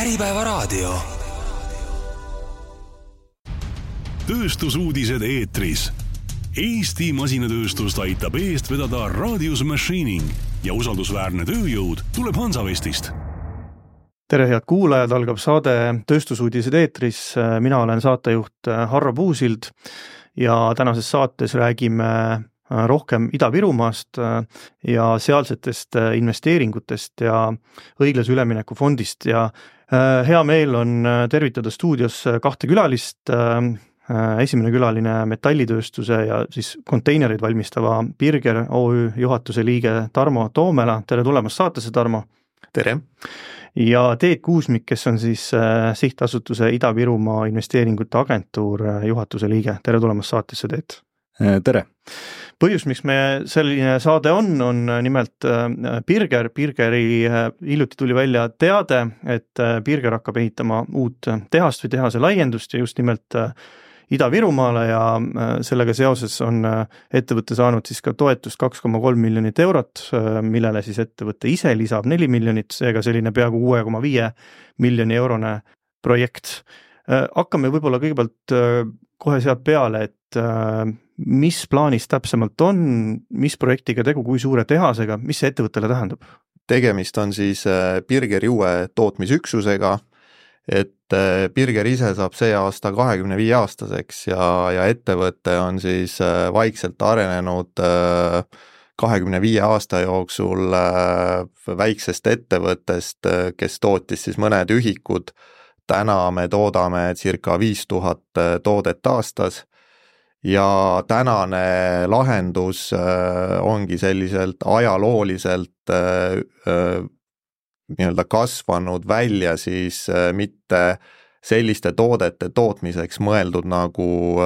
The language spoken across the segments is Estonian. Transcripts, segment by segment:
Äripäevaraadio. Tööstusuudised eetris. Eesti masinatööstust aitab eest vedada Radius Machining ja usaldusväärne tööjõud tuleb Hansavestist. Tere head kuulajad, algab saade Tööstusuudised eetris. Mina olen saatejuht Harro Puusild ja tänases saates räägime rohkem Ida-Virumaast ja sealsetest investeeringutest ja õiglase ülemineku fondist. Ja hea meel on tervitada stuudios kahte külalist. Esimene külaline metallitööstuse ja siis konteinerid valmistava Birger OÜ juhatuse liige Tarmo Toomela. Tere tulemast saatesse, Tarmo. Tere. Ja Teet Kuusmik, kes on siis sihtasutuse Ida-Virumaa investeeringute agentuur juhatuse liige. Tere tulemast saatesse, Teet. Tere. Põhjus, miks me selline saade on nimelt Birger. Birgeri hiljuti tuli välja teade, et Birger hakkab ehitama uut tehast või tehase laiendust ja just nimelt Ida-Virumaale ja sellega seoses on ettevõtte saanud siis ka toetust 2,3 miljonit eurot, millele siis ettevõtte ise lisab 4 miljonit, seega selline peaaegu 6,5 miljoni eurone projekt. Hakkame võib-olla kõigepealt kohe sealt peale, et mis plaanis täpsemalt on, mis projektiga tegu, kui suure tehasega, mis see ettevõttele tähendab? Tegemist on siis Birgeri uue tootmisüksusega, et Birger ise saab see aasta 25 aastaseks ja ettevõte on siis vaikselt arenenud 25 aasta jooksul väiksest ettevõttest, kes tootis siis mõned ühikud. Täna me toodame circa 5000 toodet aastas ja tänane lahendus ongi selliselt ajalooliselt nii-öelda kasvanud välja siis mitte selliste toodete tootmiseks mõeldud nagu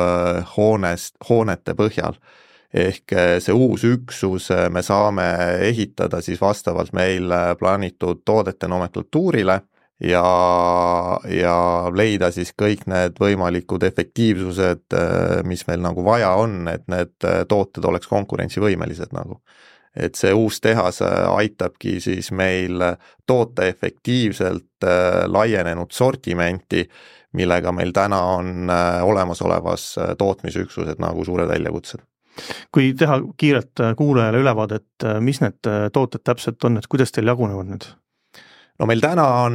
hoonete põhjal. Ehk see uus üksus me saame ehitada siis vastavalt meil plaanitud toodete nomenklatuurile ja leida siis kõik need võimalikud efektiivsused, mis meil nagu vaja on, et need tooted oleks konkurentsivõimelised nagu. Et see uus tehas aitabki siis meil toota efektiivselt laienenud sortimenti, millega meil täna on olemasolevas tootmisüksused nagu suured väljakutsed. Kui teha kiirelt kuulajale ülevaadet, mis need tooted täpselt on, et kuidas teil jagunevad need? No meil täna on,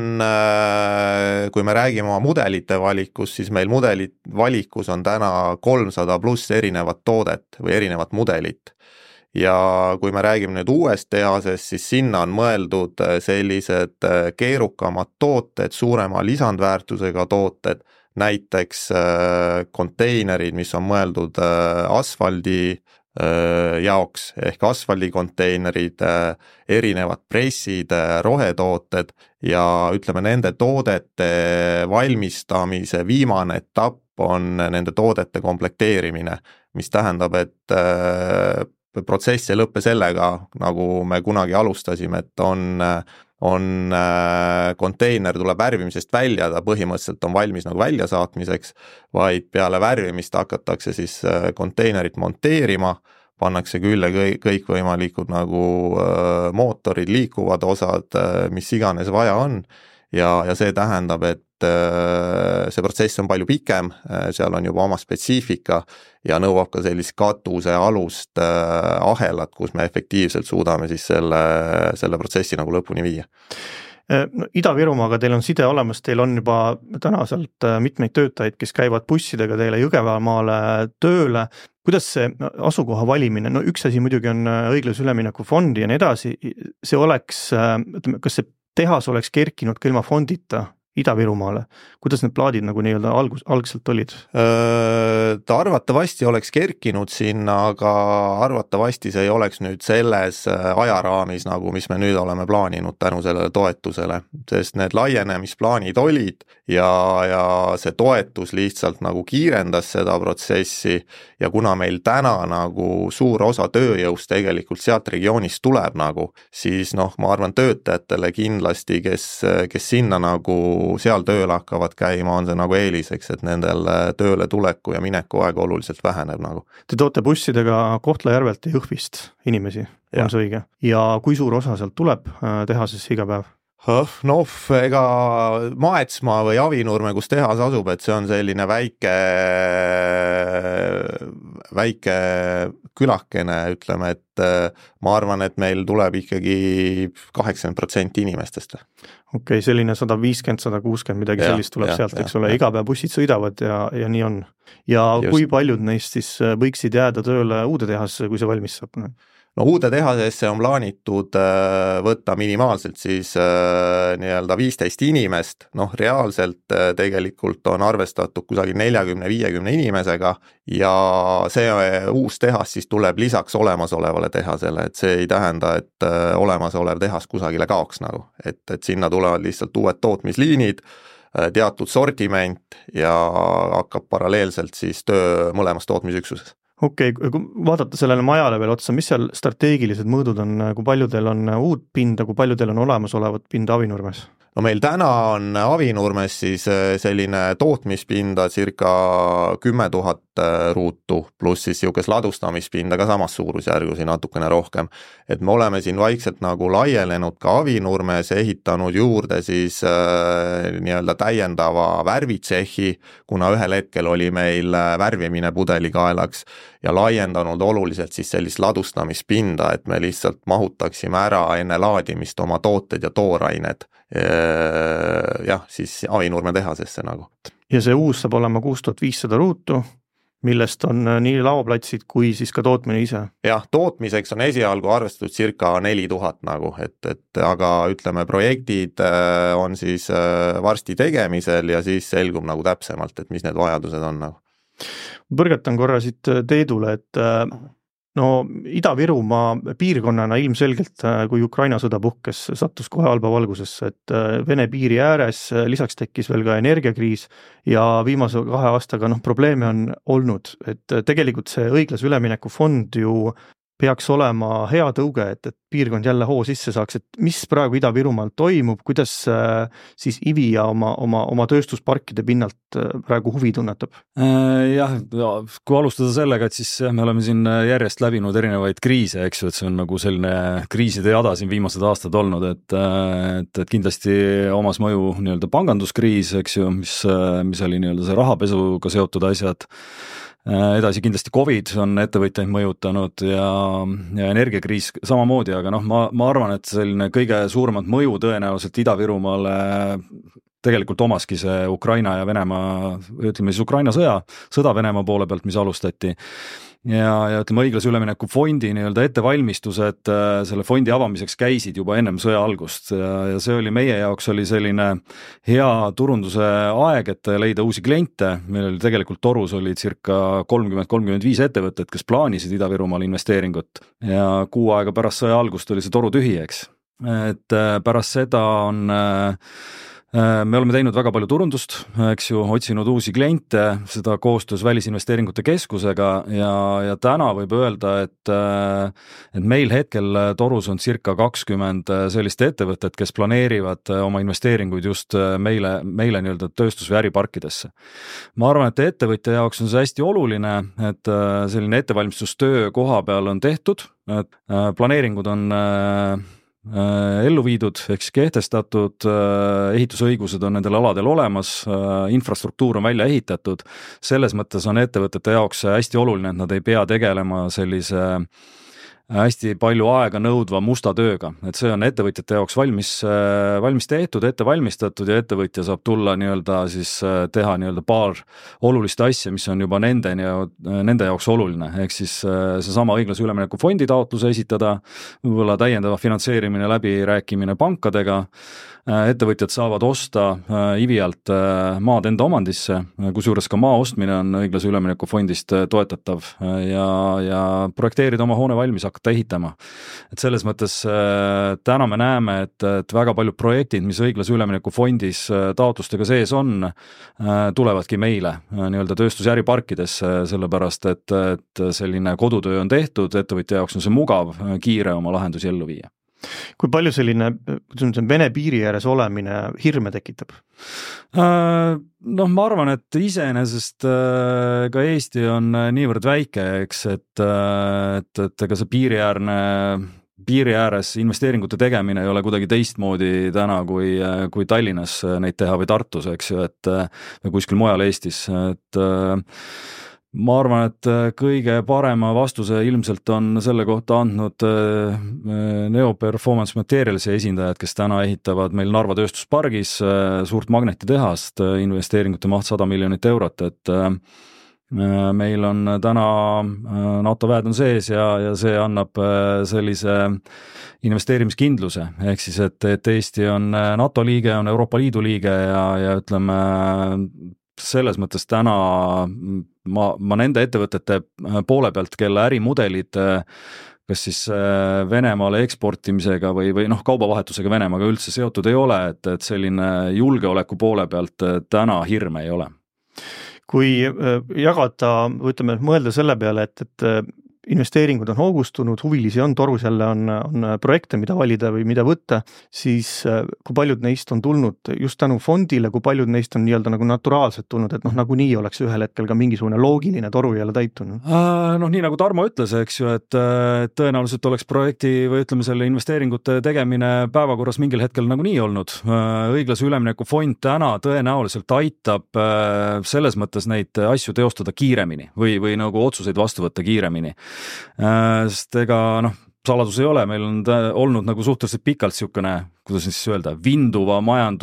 kui me räägime oma mudelite valikus, siis meil mudelit valikus on täna 300 pluss erinevat toodet või erinevat mudelit. Ja kui me räägime nüüd uuest tehasest, siis sinna on mõeldud sellised keerukamad tooted, suurema lisandväärtusega tooted, näiteks konteinerid, mis on mõeldud asfaldi jaoks ehk asfaldikonteinerid, erinevad pressid, rohetooted ja ütleme nende toodete valmistamise viimane etapp on nende toodete komplekteerimine, mis tähendab, et protsess ei lõppe sellega, nagu me kunagi alustasime, et on konteiner tuleb värvimisest välja, ta põhimõtteliselt on valmis nagu väljasaatmiseks, vaid peale värvimist hakatakse siis konteinerit monteerima, pannakse külle kõikvõimalikud nagu mootorid, liikuvad osad, mis iganes vaja on ja see tähendab, et see protsess on palju pikem, seal on juba oma spetsiifika ja nõuab ka sellist katuse alust ahelat, kus me efektiivselt suudame siis selle protsessi nagu lõpuni viia. No, Ida-Virumaaga teil on side olemas, teil on juba täna sealt mitmeid töötajaid, kes käivad bussidega teile Jõgevamaale tööle. Kuidas see asukoha valimine, no üks asi muidugi on õiglase ülemineku fondi ja nii edasi, see oleks, kas see tehas oleks kerkinud ka ilma fondita Ida-Virumaale. Kuidas need plaadid nagu nii-öelda algselt olid? Ta arvatavasti oleks kerkinud sinna, aga arvatavasti see ei oleks nüüd selles ajaraamis, nagu mis me nüüd oleme plaaninud tänu sellele toetusele, sest need laienemisplaanid olid ja see toetus lihtsalt nagu kiirendas seda protsessi ja kuna meil täna nagu suur osa tööjõust tegelikult sealt regioonist tuleb nagu, siis ma arvan töötajatele kindlasti, kes sinna nagu seal tööle hakkavad käima, on see nagu eeliseks, et nendel tööle tuleku ja mineku aeg oluliselt väheneb nagu. Te toote bussidega Kohtla-Järvelt ja Jõhvist inimesi, on see õige? Ja kui suur osa sealt tuleb tehasesse iga päev? Ega Maetsmaa või Avinurme, kus tehas asub, et see on selline väike külakene, ütleme, et ma arvan, et meil tuleb ikkagi 80% inimestest. Okei, selline 150-160 midagi sellist tuleb sealt, eks ole, iga päev bussid sõidavad ja nii on. Ja just. Kui paljud neist siis võiksid jääda tööle uude tehasse, kui see valmis saab? No uude tehasesse on plaanitud võtta minimaalselt siis nii-öelda 15 inimest, reaalselt tegelikult on arvestatud kusagil 40-50 inimesega ja see uus tehas siis tuleb lisaks olemasolevale tehasele, et see ei tähenda, et olemasolev tehas kusagile kaoks nagu, et sinna tulevad lihtsalt uued tootmisliinid, teatud sortiment ja hakkab paralleelselt siis töö mõlemas tootmisüksuses. Okei, kui vaadata sellele majale veel otsa, mis seal strateegilised mõõdud on, kui palju teil on uut pinda, kui palju teil on olemasolevat pinda Avinurmes? No meil täna on Avinurmes siis selline tootmispinda circa 10 000 ruutu, pluss siis niisugust ladustamispinda ka samas suurusjärgus ja natukene rohkem. Et me oleme siin vaikselt nagu laielenud ka Avinurmes, ehitanud juurde siis nii-öelda täiendava värvitsehi, kuna ühel hetkel oli meil värvimine pudelikaelaks ja laiendanud oluliselt siis sellist ladustamispinda, et me lihtsalt mahutaksime ära enne laadimist oma tooted ja toorained siis Avinurme tehasesse nagu. Ja see uus saab olema 6500 ruutu, millest on nii laoplatsid kui siis ka tootmine ise? Jah, tootmiseks on esialgu arvestatud circa 4000 nagu, et aga ütleme, projektid on siis varsti tegemisel ja siis selgub nagu täpsemalt, et mis need vajadused on nagu. Põrgatan korra siit Teedule, et Ida-Virumaa piirkonnana ilmselgelt, kui Ukraina sõda puhkes, sattus kohe halba valgusesse, et Vene piiri ääres lisaks tekkis veel ka energiakriis ja viimase 2 aastaga probleeme on olnud, et tegelikult see õiglase ülemineku fond ju peaks olema hea tõuge, et piirkond jälle hoo sisse saaks, et mis praegu Ida-Virumaal toimub, kuidas siis IVI ja oma tööstusparkide pinnalt praegu huvi tunnetab? Jah, kui alustada sellega, et siis me oleme siin järjest läbinud erinevaid kriise, eks ju, et see on nagu selline kriiside jada siin viimased aastad olnud, et kindlasti omas mõju nii-öelda panganduskriis, eks ju, mis oli nii-öelda see rahapesuga seotud asjad. Edasi kindlasti COVID on ettevõtjaid mõjutanud ja energiakriis samamoodi, aga ma arvan, et selline kõige suuremat mõju tõenäoliselt Ida-Virumaale tegelikult omaski see Ukraina ja Venemaa, ütleme siis Ukraina sõda Venemaa poole pealt, mis alustati. Ja ütleme, õiglase ülemineku fondi nii-öelda ettevalmistused selle fondi avamiseks käisid juba ennem sõja algust ja see oli meie jaoks oli selline hea turunduse aeg, et leida uusi kliente. Meil oli tegelikult torus oli circa 30-35 ettevõtted, kes plaanisid Ida-Virumaal investeeringut ja 6 aega pärast sõja algust oli see toru tühi, eks. Et pärast seda me oleme teinud väga palju turundust, eks ju, otsinud uusi kliente, seda koostöös Välisinvesteeringute Keskusega ja täna võib öelda, et meil hetkel torus on circa 20 sellist ettevõtet, kes planeerivad oma investeeringuid just meile nii-öelda tööstus- või äriparkidesse. Ma arvan, et ettevõtja jaoks on see hästi oluline, et selline ettevalmistustöö koha peal on tehtud, et planeeringud on ellu viidud, eks kehtestatud, ehitusõigused on nendel aladel olemas, infrastruktuur on välja ehitatud, selles mõttes on ettevõtete jaoks hästi oluline, et nad ei pea tegelema sellise hästi palju aega nõudva musta tööga, et see on ettevõtjate jaoks valmis tehtud, ette valmistatud ja ettevõtja saab tulla nii-öelda siis teha nii-öelda paar olulist asja, mis on juba nende jaoks oluline, ehk siis seesama õiglase ülemineku fondi taotluse esitada, võib-olla täiendava finantseerimine, läbirääkimine pankadega, ettevõtjad saavad osta IVI alt maad enda omandisse, kusjuures ka maa ostmine on õiglase ülemineku fondist toetatav ja projekteerida oma hoone valmis, hakata ehitama. Et selles mõttes täna me näeme, et väga paljud projektid, mis õiglase ülemineku fondis taotlustega sees on, tulevadki meile nii-öelda tööstus- ja äriparkidesse, sellepärast et selline kodutöö on tehtud, ettevõtja jaoks on see mugav, kiire oma lahendusi ellu viia. Kui palju selline Vene piiri ääres olemine hirme tekitab? Ma arvan, et iseenesest ka Eesti on niivõrd väike, eks, et ega see piiriäärne piiri ääres investeeringute tegemine ei ole kuidagi teistmoodi täna kui Tallinnas neid teha või Tartus, eks ju, et või kuskil mujal Eestis, et ma arvan, et kõige parema vastuse ilmselt on selle kohta andnud Neo Performance Materialsi esindajad, kes täna ehitavad meil Narva tööstuspargis suurt magnetitehast, investeeringute maht 100 miljonit eurot, et meil on täna NATO väed on sees ja see annab sellise investeerimiskindluse, ehk siis, et Eesti on NATO liige, on Euroopa Liidu liige ja ütleme, selles mõttes täna ma nende ettevõtete poole pealt, kelle ärimudelid kas siis Venemaale eksportimisega või kaubavahetusega Venemaaga üldse seotud ei ole, et selline julgeoleku poole pealt täna hirme ei ole. Kui jagada, ütleme, mõelda selle peale, et investeeringud on hoogustunud, huvilisi on, torus jälle on projekte, mida valida või mida võtta, siis kui paljud neist on tulnud just tänu fondile, kui paljud neist on nii-öelda nagu naturaalselt tulnud, et nagunii oleks ühel hetkel ka mingisugune loogiline toru jälle täitunud? Nii nagu Tarmo ütles, eks ju, et tõenäoliselt oleks projekti või ütleme selle investeeringute tegemine päevakorras mingil hetkel nagunii olnud. Õiglase ülemineku fond täna tõenäoliselt aitab selles mõttes neid asju teostada kiiremini või nagu otsuseid vastu võtta kiiremini. Sest ega saladus ei ole, meil on olnud nagu suhteliselt pikalt niisugune, kuidas siis öelda, vinduva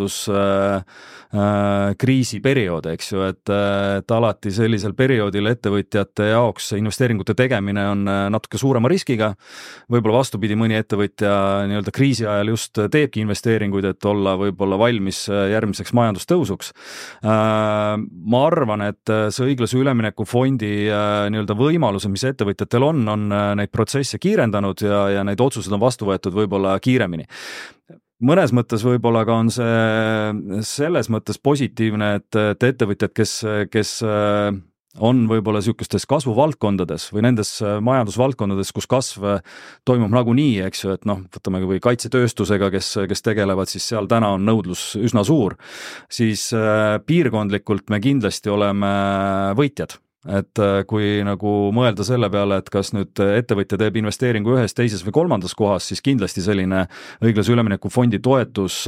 majanduskriisi periood, eks ju, et alati sellisel perioodil ettevõtjate jaoks investeeringute tegemine on natuke suurema riskiga, võib-olla vastupidi, mõni ettevõtja nii-öelda kriisi ajal just teebki investeeringuid, et olla võib-olla valmis järgmiseks majandustõusuks. Ma arvan, et see õiglase ülemineku fondi nii-öelda võimaluse, mis ettevõtjatel on neid protsesse kiirendanud ja neid otsused on vastu võetud võib-olla kiiremini. Mõnes mõttes võib-olla ka on see selles mõttes positiivne, et ettevõtjad, kes on võib-olla niisugustes kasvuvaldkondades või nendes majandusvaldkondades, kus kasv toimub nagunii, eks ju, et võtame või kaitsetööstusega, kes tegelevad, siis seal täna on nõudlus üsna suur, siis piirkondlikult me kindlasti oleme võitjad. Et kui nagu mõelda selle peale, et kas nüüd ettevõtja teeb investeeringu ühes, teises või kolmandas kohas, siis kindlasti selline õiglase ülemineku fondi toetus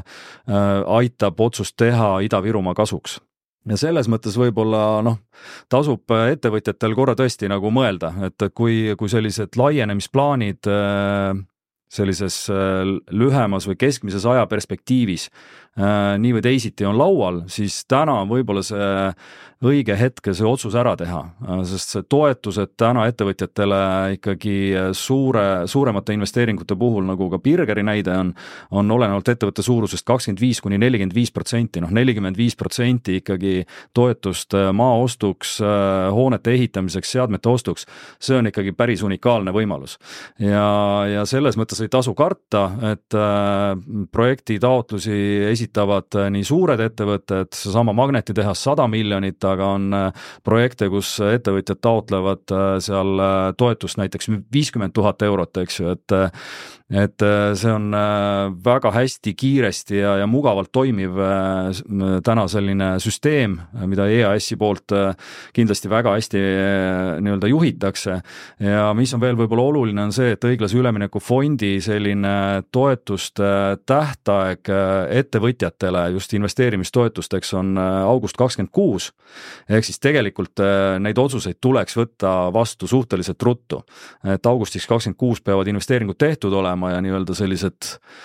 aitab otsust teha Ida-Virumaa kasuks. Ja selles mõttes võib-olla tasub ettevõtjatel korra tõesti nagu mõelda, et kui sellised laienemisplaanid sellises lühemas või keskmises ajaperspektiivis nii või teisiti on laual, siis täna on võib-olla see õige hetk see otsus ära teha, sest see toetused täna ettevõtjatele ikkagi suuremate investeeringute puhul, nagu ka Birgeri näide on olenevalt ettevõtte suurusest 25–45%, 45% ikkagi toetust maa ostuks, hoonete ehitamiseks, seadmete ostuks, see on ikkagi päris unikaalne võimalus. Ja selles mõttes ei tasu karta, et projekti taotlusi esitavad nii suured ettevõtted, seesama magnetitehas 100 miljonit, aga on projekte, kus ettevõtjad taotlevad seal toetust näiteks 50 000 eurot, eks ju, et see on väga hästi, kiiresti ja mugavalt toimiv täna selline süsteem, mida EAS-i poolt kindlasti väga hästi nii-öelda juhitakse ja mis on veel võib-olla oluline on see, et õiglase ülemineku fondi selline toetuste tähtaeg ettevõtjatele just investeerimistoetusteks on august 26, ehk siis tegelikult neid otsuseid tuleks võtta vastu suhteliselt ruttu, et augustiks 26 peavad investeeringud tehtud olema ja nii-öelda sellised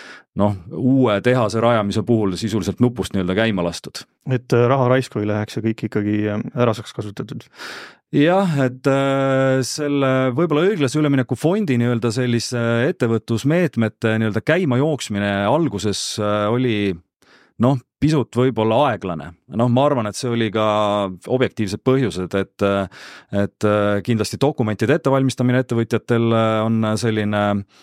uue tehase rajamise puhul sisuliselt nupust nii-öelda käima lastud. Et raha raisku ei läheks ja kõik ikkagi ära saaks kasutatud. Jah, et selle võib-olla õiglase ülemineku fondi nii-öelda sellise ettevõtlusmeetmete nii-öelda käima jooksmine alguses oli pisut võib-olla aeglane. Ma arvan, et see oli ka objektiivsed põhjused, et kindlasti dokumentide ettevalmistamine ettevõtjatel on selline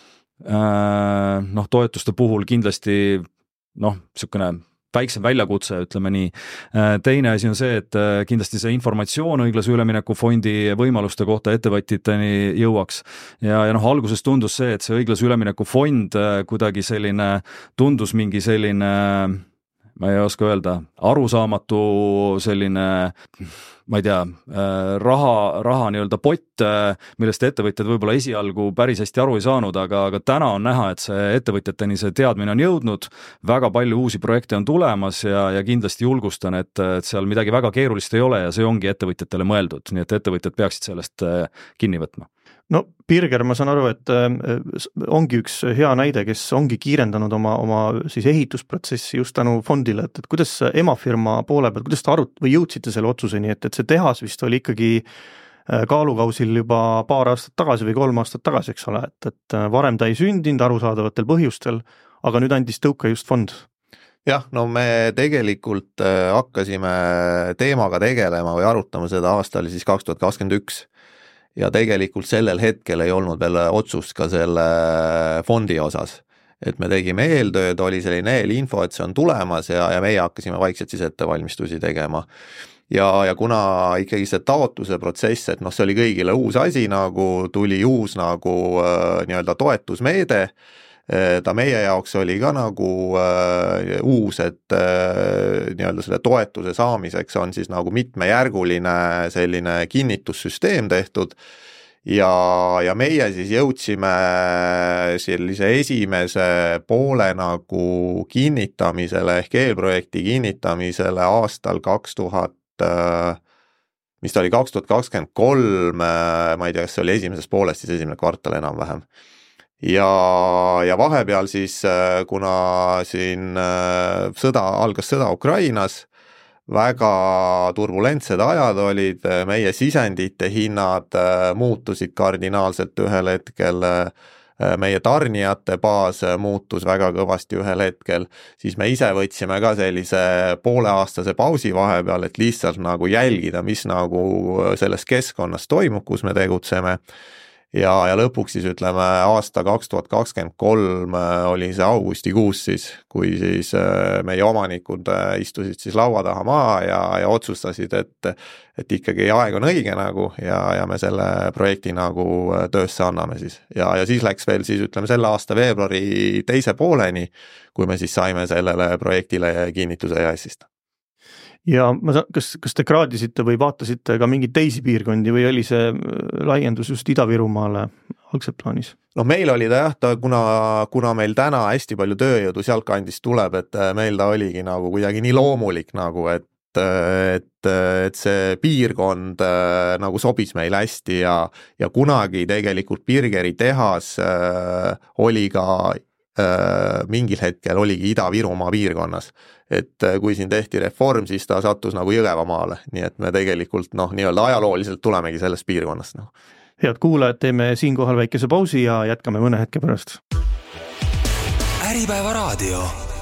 toetuste puhul kindlasti niisugune väiksem väljakutse, ütleme nii. Teine asi on see, et kindlasti see informatsioon õiglase ülemineku fondi võimaluste kohta ettevõtjateni jõuaks. Ja alguses tundus see, et see õiglase ülemineku fond kuidagi selline, tundus mingi selline, ma ei oska öelda, arusaamatu selline ma ei tea, raha nii-öelda pott, millest ettevõtjad võib-olla esialgu päris hästi aru ei saanud, aga täna on näha, et see ettevõtjateni see teadmine on jõudnud, väga palju uusi projekte on tulemas ja kindlasti julgustan, et seal midagi väga keerulist ei ole ja see ongi ettevõtjatele mõeldud, nii et ettevõtjad peaksid sellest kinni võtma. No Birger, ma saan aru, et ongi üks hea näide, kes ongi kiirendanud oma siis ehitusprotsessi just tänu fondile, et kuidas emafirma poole peal, kuidas te jõudsite selle otsuseni, et see tehas vist oli ikkagi kaalukausil juba paar aastat tagasi või 3 aastat tagasi, eks ole, et varem ta ei sündinud arusaadavatel põhjustel, aga nüüd andis tõuke just fond. Jah, no me tegelikult hakkasime teemaga tegelema või arutama seda aastal siis 2021 ja tegelikult sellel hetkel ei olnud veel otsust ka selle fondi osas. Et me tegime eeltööd, oli selline eelinfo, et see on tulemas ja meie hakkasime vaikselt siis ettevalmistusi tegema. Ja kuna ikkagi see taotluse protsess, et see oli kõigile uus asi, nagu tuli uus nagu nii-öelda toetusmeede, ta meie jaoks oli ka nagu uus, et nii-öelda selle toetuse saamiseks on siis nagu mitmejärguline selline kinnitussüsteem tehtud ja meie siis jõudsime sellise esimese poole nagu kinnitamisele ehk eelprojekti kinnitamisele aastal 2023, ma ei tea, kas see oli esimeses poolest, siis esimene kvartal enam-vähem. Ja vahepeal siis, kuna siin algas sõda Ukrainas, väga turbulentsed ajad olid, meie sisendite hinnad muutusid kardinaalselt ühel hetkel, meie tarnijate baas muutus väga kõvasti ühel hetkel, siis me ise võtsime ka sellise pooleaastase pausi vahepeal, et lihtsalt nagu jälgida, mis nagu selles keskkonnas toimub, kus me tegutseme. Ja lõpuks siis ütleme aasta 2023 oli see augustikuus siis, kui siis meie omanikud istusid siis laua taha maha ja otsustasid, et ikkagi aeg on õige nagu ja me selle projekti nagu töösse anname siis. Ja siis läks veel siis ütleme selle aasta veebruari teise pooleni, kui me siis saime sellele projektile kinnituse EAS-ist. Ja kas te kraadisite või vaatasite ka mingeid teisi piirkondi või oli see laiendus just Ida-Virumaale algselt plaanis? No meil oli ta jah, kuna meil täna hästi palju tööjõudu sealt kandist tuleb, et meil ta oligi nagu kuidagi nii loomulik nagu, et see piirkond nagu sobis meile hästi ja kunagi tegelikult Birgeri tehas oli ka mingil hetkel oligi Ida-Virumaa piirkonnas, et kui siin tehti reform, siis ta sattus nagu Jõgevamaale, nii et me tegelikult nii-öelda ajalooliselt tulemegi sellest piirkonnast. Head kuulajad, teeme siinkohal väikese pausi ja jätkame mõne hetke pärast. Äripäeva raadio.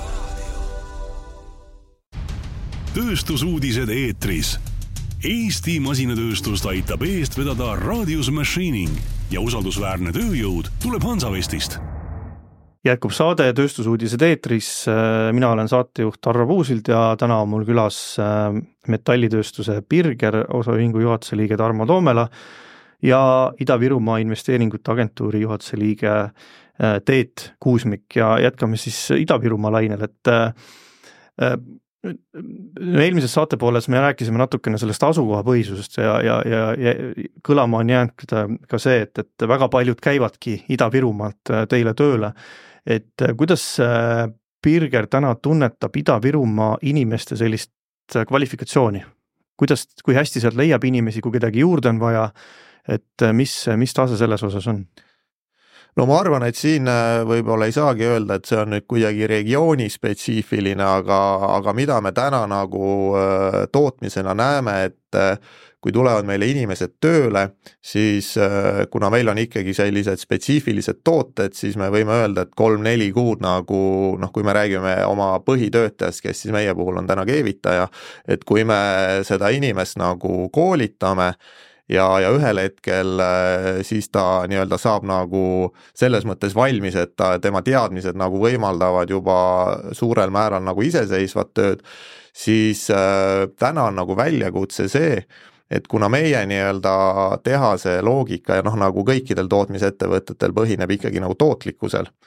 Tööstusuudised eetris. Eesti masinatööstust aitab eest vedada Radius Machining ja usaldusväärne tööjõud tuleb Hansavestist. Jätkub saade Tööstusuudised eetris, mina olen saatejuht Arvo Puusild ja täna on mul külas metallitööstuse Birger osaühingu juhatuse liige Tarmo Toomela ja Ida-Virumaa investeeringute agentuuri juhatuse liige Teet Kuusmik ja jätkame siis Ida-Virumaa lainel, et eelmises saatepooles me rääkisime natukene sellest asukohapõhisusest ja kõlama on jäänud ka see, et väga paljud käivadki Ida-Virumaalt teile tööle. Et kuidas Birger täna tunnetab Ida-Virumaa inimeste sellist kvalifikatsiooni? Kui hästi sealt leiab inimesi, kui kedagi juurde on vaja, et mis tase selles osas on? No ma arvan, et siin võib-olla ei saagi öelda, et see on nüüd kuidagi regiooni spetsiifiline, aga mida me täna nagu tootmisena näeme, et kui tulevad meile inimesed tööle, siis kuna meil on ikkagi sellised spetsiifilised tooted, siis me võime öelda, et 3-4 kuud nagu, kui me räägime oma põhitöötajast, kes siis meie puhul on täna keevitaja, et kui me seda inimest nagu koolitame, ja ühel hetkel siis ta nii-öelda saab nagu selles mõttes valmis, et tema teadmised nagu võimaldavad juba suurel määral nagu iseseisvat tööd, siis täna on nagu väljakutse see, et kuna meie nii-öelda tehase loogika ja nagu kõikidel tootmisettevõtetel põhineb ikkagi nagu tootlikkusel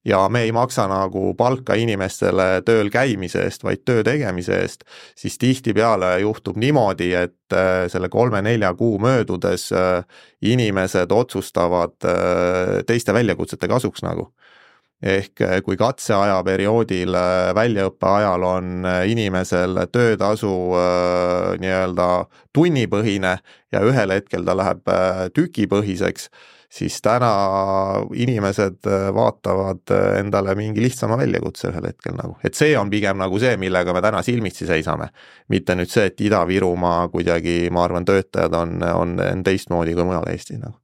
ja me ei maksa nagu palka inimestele tööl käimise eest, vaid töö tegemise eest, siis tihtipeale juhtub niimoodi, et selle 3-4 kuu möödudes inimesed otsustavad teiste väljakutsete kasuks nagu. Ehk kui katseaja perioodil, väljaõppe ajal on inimesel töötasu nii-öelda tunnipõhine ja ühel hetkel ta läheb tükipõhiseks, siis täna inimesed vaatavad endale mingi lihtsama väljakutse ühel hetkel nagu. Et see on pigem nagu see, millega me täna silmitsi seisame. Mitte nüüd see, et Ida-Virumaa kuidagi, ma arvan, töötajad on teistmoodi kui mujal Eestis nagu.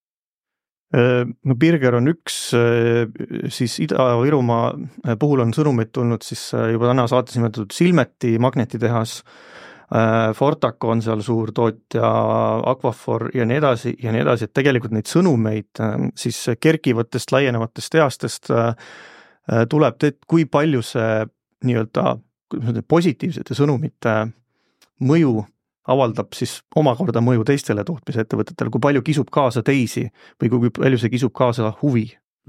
No Birger on üks, siis Ida-Virumaa puhul on sõnumid tulnud siis juba täna saates nimetatud Silmeti magnetitehas, Fortaco on seal suur tootja, Aquafor ja nii edasi, et tegelikult neid sõnumeid siis kerkivatest, laienevatest tehastest tuleb, kui palju see nii-öelda positiivsete sõnumite mõju avaldab siis omakorda mõju teistele tootmisettevõtetele, kui palju kisub kaasa teisi või kui palju see kisub kaasa huvi?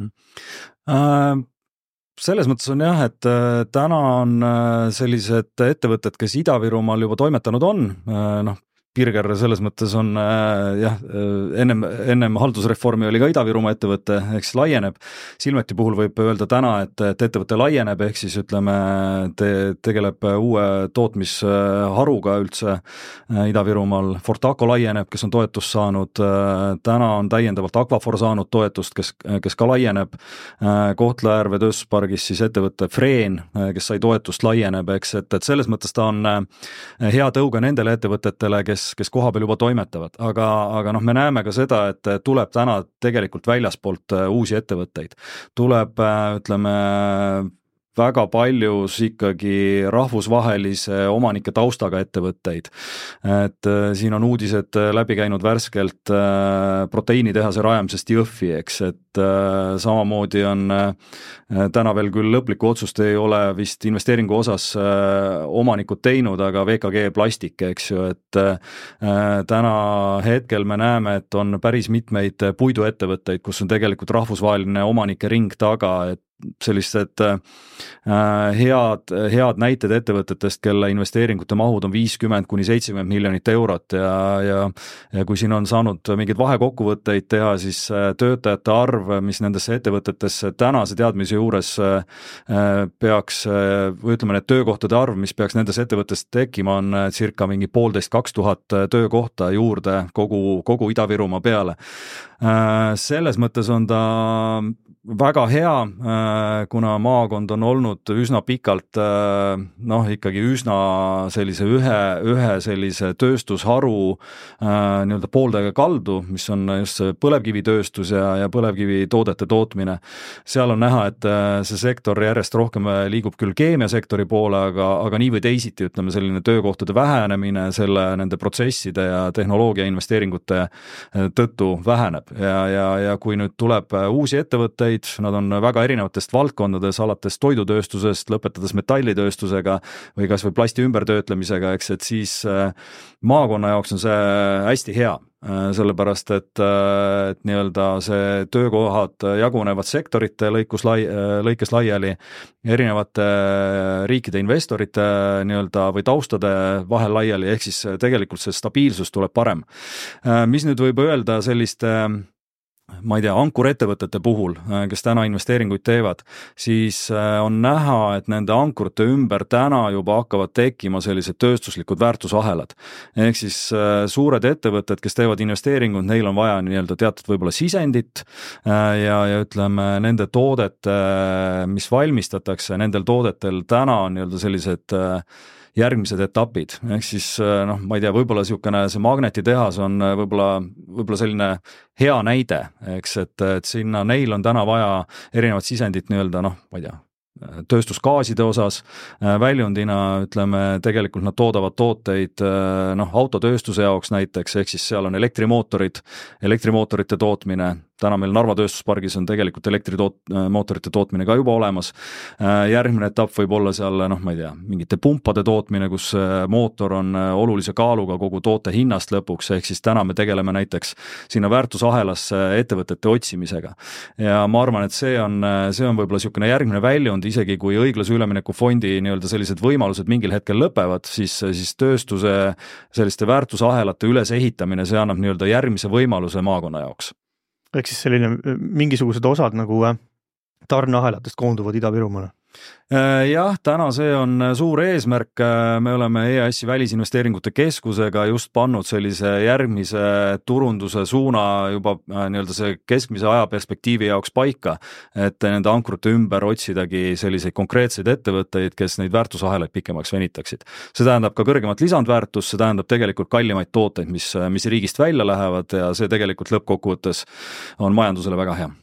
Selles mõttes on jah, et täna on sellised ettevõtted, kes Ida-Virumaal juba toimetanud on, Birger selles mõttes on jah, ennem haldusreformi oli ka Ida-Virumaa ettevõte, eks laieneb. Silmeti puhul võib öelda täna, et ettevõte laieneb, ehk siis ütleme, tegeleb uue tootmisharuga üldse Ida-Virumaal. Fortaco laieneb, kes on toetust saanud, täna on täiendavalt Aquafor saanud toetust, kes ka laieneb. Kohtla-Järve tööstuspargis siis ettevõte Freen, kes sai toetust, laieneb, eks, et selles mõttes ta on hea tõuge nendele ettevõtetele, kes koha peal juba toimetavad, aga me näeme ka seda, et tuleb täna tegelikult väljaspoolt uusi ettevõtteid. Tuleb, ütleme, väga paljus ikkagi rahvusvahelise omanike taustaga ettevõtteid. Et siin on uudised läbi käinud värskelt proteiinitehase rajamisest Jõhvi, eks, et samamoodi on täna veel küll lõplikku otsust ei ole vist investeeringu osas omanikud teinud, aga VKG plastik, eks ju, et täna hetkel me näeme, et on päris mitmeid puiduettevõtteid, kus on tegelikult rahvusvaheline omanike ring taga, et sellised head näited ettevõtetest, kelle investeeringute mahud on 50–70 miljonit eurot ja kui siin on saanud mingeid vahekokkuvõtteid teha, siis töötajate arv, mis nendesse ettevõtetesse tänase teadmise juures peaks, või ütleme, need töökohtade arv, mis peaks nendes ettevõttes tekkima, on circa mingi 1500–2000 töökohta juurde kogu Ida-Virumaa peale. Selles mõttes on ta väga hea, kuna maakond on olnud üsna pikalt ikkagi üsna sellise ühe sellise tööstusharu nii-öelda pooldega kaldu, mis on just põlevkivitööstus ja põlevkivitoodete tootmine. Seal on näha, et see sektor järjest rohkem liigub küll keemiasektori poole, aga nii või teisiti, ütleme, selline töökohtade vähenemine nende protsesside ja tehnoloogia investeeringute tõttu väheneb ja kui nüüd tuleb uusi ettevõtteid, nad on väga erinevatest valdkondades, alates toidutööstusest, lõpetades metallitööstusega või kas või plasti ümbertöötlemisega, eks, et siis maakonna jaoks on see hästi hea, sellepärast et nii-öelda see töökohad jagunevad sektorite lõikes laiali, erinevate riikide investorite nii-öelda või taustade vahel laiali, ehk siis tegelikult see stabiilsus tuleb parem. Mis nüüd võib öelda selliste ma ei tea, ankurettevõtete puhul, kes täna investeeringuid teevad, siis on näha, et nende ankurite ümber täna juba hakkavad tekkima sellised tööstuslikud väärtusahelad. Ehk siis suured ettevõtted, kes teevad investeeringuid, neil on vaja nii-öelda teatud võib-olla sisendit ja ütleme, nende toodete, mis valmistatakse, nendel toodetel täna on nii-öelda sellised järgmised etapid, ehk siis ma ei tea, võib-olla see magnetitehas on võib-olla selline hea näide, eks, et sinna neil on täna vaja erinevat sisendit nii-öelda, ma ei tea, tööstusgaaside osas, väljundina ütleme, tegelikult nad toodavad tooteid autotööstuse jaoks näiteks, ehk siis seal on elektrimootorite tootmine, täna meil Narva tööstuspargis on tegelikult elektrimootorite tootmine ka juba olemas. Järgmine etapp võib olla seal, ma ei tea, mingite pumpade tootmine, kus mootor on olulise kaaluga kogu toote hinnast lõpuks, ehk siis täna me tegeleme näiteks sinna väärtusahelasse ettevõtete otsimisega. Ja ma arvan, et see on võib-olla niisugune järgmine väljund, isegi kui õiglase ülemineku fondi nii-öelda sellised võimalused mingil hetkel lõpevad, siis tööstuse selliste väärtusahelate ülesehitamine, see annab nii-öelda järgmise võimaluse maakonna jaoks. Ehk siis selline mingisugused osad nagu tarneahelatest koonduvad Ida-Virumaale? Jah, täna see on suur eesmärk, me oleme EAS-i välisinvesteeringute keskusega just pannud sellise järgmise turunduse suuna juba nii-öelda see keskmise ajaperspektiivi jaoks paika, et nende ankrute ümber otsidagi selliseid konkreetseid ettevõtteid, kes neid väärtusahelaid pikemaks venitaksid. See tähendab ka kõrgemat lisandväärtust, see tähendab tegelikult kallimaid tooteid, mis riigist välja lähevad ja see tegelikult lõppkokkuvõttes on majandusele väga hea.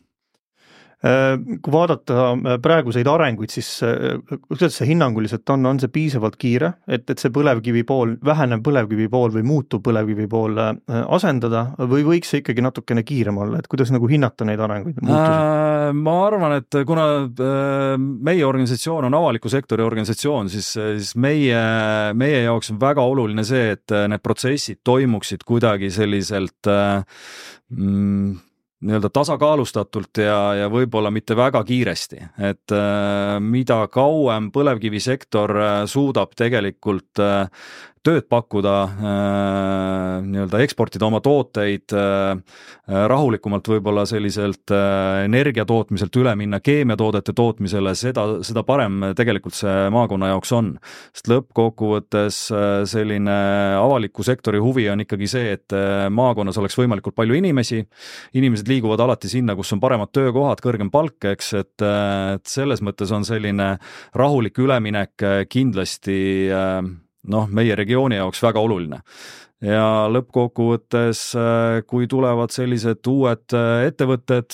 Kui vaadata praeguseid arenguid, siis kuidas see hinnanguliselt on see piisavalt kiire, et see põlevkivi pool, vähenev põlevkivi pool või muutuv põlevkivi pool asendada või võiks see ikkagi natukene kiirem olla, et kuidas nagu hinnata neid arenguid? Ma arvan, et kuna meie organisatsioon on avaliku sektori organisatsioon, siis meie jaoks on väga oluline see, et need protsessid toimuksid kuidagi selliselt nii-öelda tasakaalustatult ja võib-olla mitte väga kiiresti, et mida kauem põlevkivisektor suudab tegelikult tööd pakkuda, nii-öelda eksportida oma tooteid, rahulikumalt võib-olla selliselt energia tootmiselt üle minna keemiatoodete tootmisele, seda parem tegelikult see maakonna jaoks on. Sest lõppkokkuvõttes selline avaliku sektori huvi on ikkagi see, et maakonnas oleks võimalikult palju inimesed liiguvad alati sinna, kus on paremad töökohad, kõrgem palk, eks, et selles mõttes on selline rahulik üleminek kindlasti meie regiooni jaoks väga oluline. Ja lõppkokkuvõttes, kui tulevad sellised uued ettevõtted,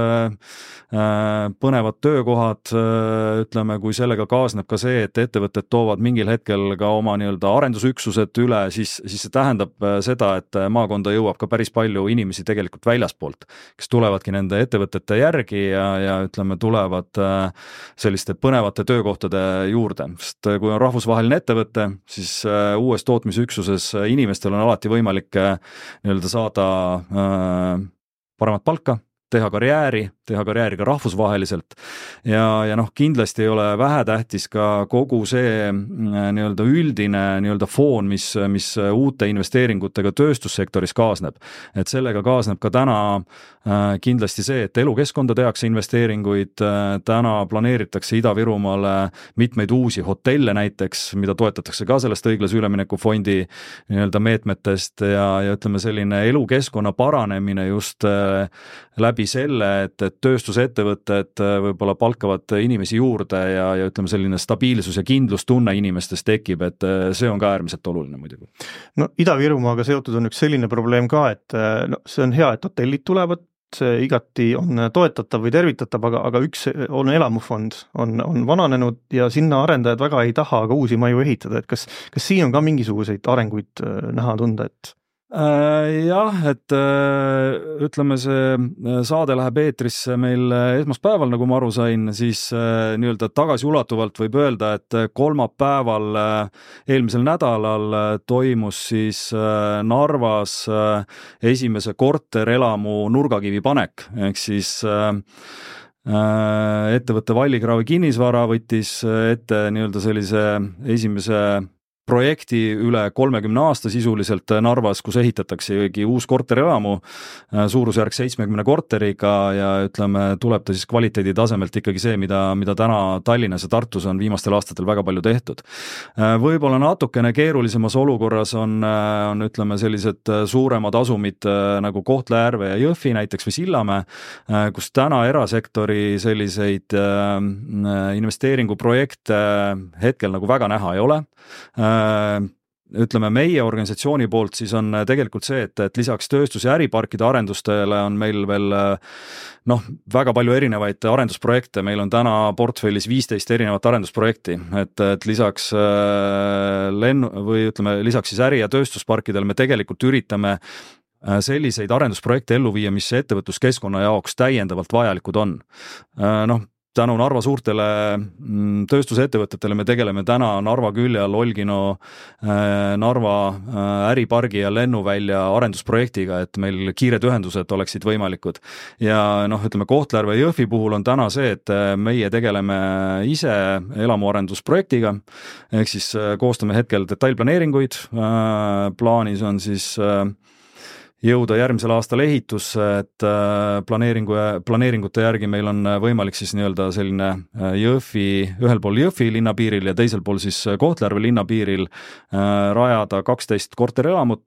põnevad töökohad, ütleme, kui sellega kaasneb ka see, et ettevõtted toovad mingil hetkel ka oma nii-öelda arendusüksused üle, siis see tähendab seda, et maakonda jõuab ka päris palju inimesi tegelikult väljaspoolt, kes tulevadki nende ettevõtete järgi ja ütleme, tulevad selliste põnevate töökohtade juurde. Sest kui on rahvusvaheline ettevõte, siis uues tootmisüksuses inimestel on alati võimalik nii-öelda saada paremat palka, teha karjääri ka rahvusvaheliselt ja kindlasti ei ole vähetähtis ka kogu see nii-öelda üldine nii-öelda foon, mis uute investeeringutega tööstussektoris kaasneb. Et sellega kaasneb ka täna kindlasti see, et elukeskkonda tehakse investeeringuid, täna planeeritakse Ida-Virumaale mitmeid uusi hotelle näiteks, mida toetatakse ka sellest õiglase ülemineku fondi nii-öelda meetmetest ja ütleme selline elukeskkonna paranemine just läbi selle, et tööstusettevõtted võib-olla palkavad inimesi juurde ja ütleme selline stabiilsus ja kindlustunne inimestes tekib, et see on ka äärmiselt oluline muidugi. No Ida-Virumaaga seotud on üks selline probleem ka, et see on hea, et hotellid tulevad, see igati on toetatav või tervitatav, aga üks on elamufond, on vananenud ja sinna arendajad väga ei taha ka uusi maju ehitada, et kas siin on ka mingisuguseid arenguid näha tunda, et jah, et ütleme, see saade läheb eetrisse meil esmaspäeval, nagu ma aru sain, siis nii-öelda tagasiulatuvalt võib öelda, et kolmapäeval eelmisel nädalal toimus siis Narvas esimese korterelamu nurgakivi panek, ehk siis ettevõtte Vallikraavi kinnisvara võttis ette nii-öelda sellise esimese projekti üle 30 aasta sisuliselt Narvas, kus ehitatakse uus korterelamu, suurusjärk 70 korteriga ja ütleme, tuleb ta siis kvaliteeditasemelt ikkagi see, mida täna Tallinnas ja Tartus on viimastel aastatel väga palju tehtud. Võib-olla natukene keerulisemas olukorras on ütleme sellised suuremad asumid nagu Kohtla-Järve ja Jõhvi näiteks või Sillamäe, kus täna erasektori selliseid investeeringuprojekte hetkel nagu väga näha ei ole. Ütleme, meie organisatsiooni poolt siis on tegelikult see, et lisaks tööstus- ja äriparkide arendustele on meil veel väga palju erinevaid arendusprojekte, meil on täna portfellis 15 erinevat arendusprojekti, et lisaks lisaks siis äri- ja tööstusparkidele me tegelikult üritame selliseid arendusprojekte ellu viia, mis ettevõtluskeskkonna jaoks täiendavalt vajalikud on. Tänu Narva suurtele tööstusettevõtetele me tegeleme täna Narva külje all Olgino Narva äripargi ja lennuvälja arendusprojektiga, et meil kiired ühendused oleksid võimalikud. Ja ütleme, Kohtla-Järve ja Jõhvi puhul on täna see, et meie tegeleme ise elamuarendusprojektiga, ehk siis koostame hetkel detailplaneeringuid, plaanis on siis jõuda järgmisel aastal ehitusse, et planeeringute järgi meil on võimalik siis nii-öelda selline Jõhvi, ühel pool Jõhvi linnapiiril ja teisel pool siis Kohtla-Järve linnapiiril rajada 12 korterelamut.